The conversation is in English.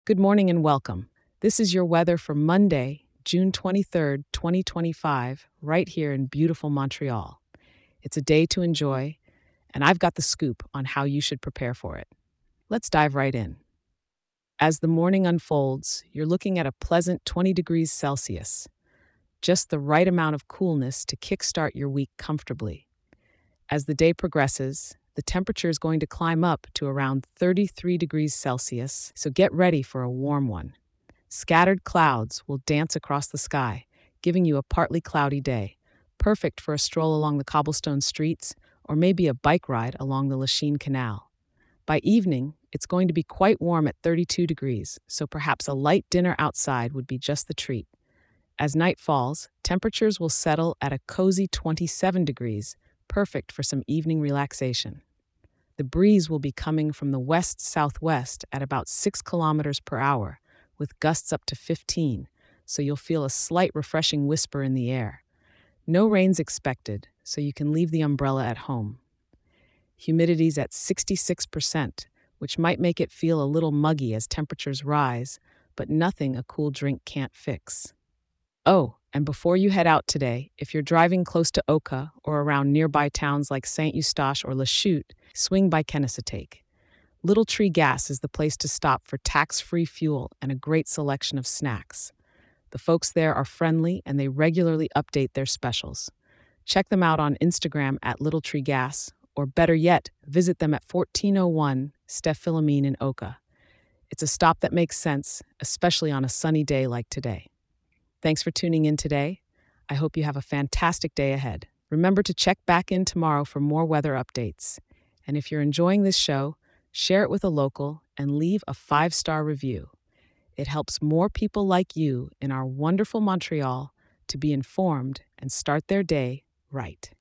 Good morning and welcome. This is your weather for Monday, June 23rd, 2025, right here in beautiful Montreal. It's a day to enjoy, and I've got the scoop on how you should prepare for it. Let's dive right in. As the morning unfolds, you're looking at a pleasant 20 degrees Celsius, just the right amount of coolness to kickstart your week comfortably. As the day progresses, the temperature is going to climb up to around 33 degrees Celsius, so get ready for a warm one. Scattered clouds will dance across the sky, giving you a partly cloudy day, perfect for a stroll along the cobblestone streets or maybe a bike ride along the Lachine Canal. By evening, it's going to be quite warm at 32 degrees, so perhaps a light dinner outside would be just the treat. As night falls, temperatures will settle at a cozy 27 degrees, perfect for some evening relaxation. The breeze will be coming from the west-southwest at about 6 kilometers per hour, with gusts up to 15, so you'll feel a slight refreshing whisper in the air. No rain's expected, so you can leave the umbrella at home. Humidity's at 66%, which might make it feel a little muggy as temperatures rise, but nothing a cool drink can't fix. Oh, and before you head out today, if you're driving close to Oka or around nearby towns like Saint Eustache or Lachute, swing by Kennesatake. Little Tree Gas is the place to stop for tax-free fuel and a great selection of snacks. The folks there are friendly and they regularly update their specials. Check them out on Instagram at Little Tree Gas, or better yet, visit them at 1401 Steph Philomene in Oka. It's a stop that makes sense, especially on a sunny day like today. Thanks for tuning in today. I hope you have a fantastic day ahead. Remember to check back in tomorrow for more weather updates. And if you're enjoying this show, share it with a local and leave a 5-star review. It helps more people like you in our wonderful Montreal to be informed and start their day right.